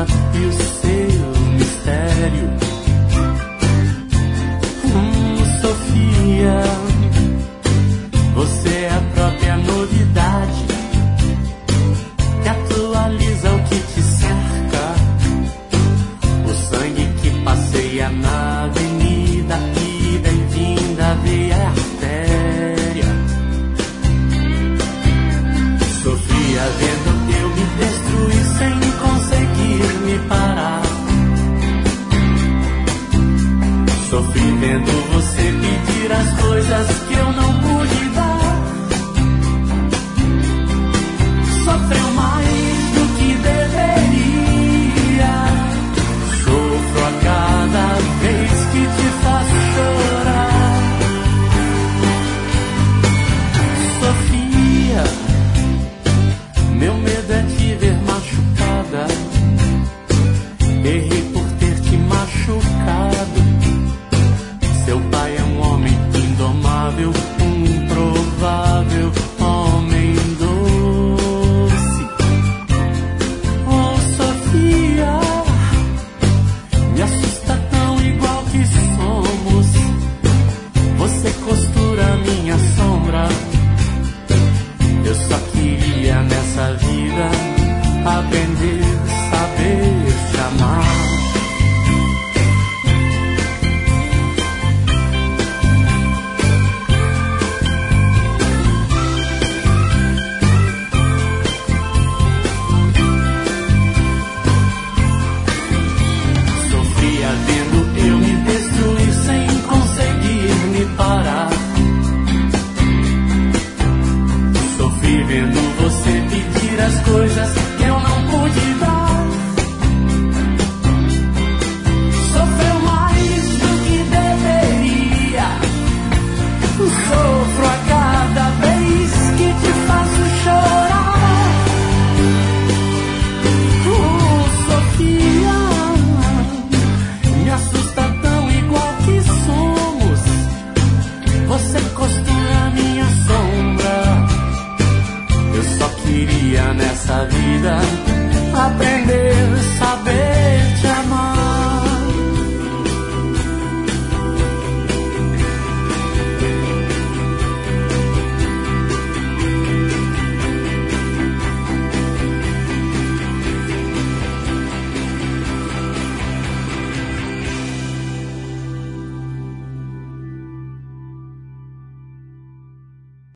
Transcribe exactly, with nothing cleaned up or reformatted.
e o seu mistério. Hum, Sofia, você é a própria novidade que atualiza o que te cerca. O sangue que passeia na avenida e bem-vinda veia artéria. Sofia, vendo eu me destruir sem conseguir me parar. Sofri vendo você pedir as coisas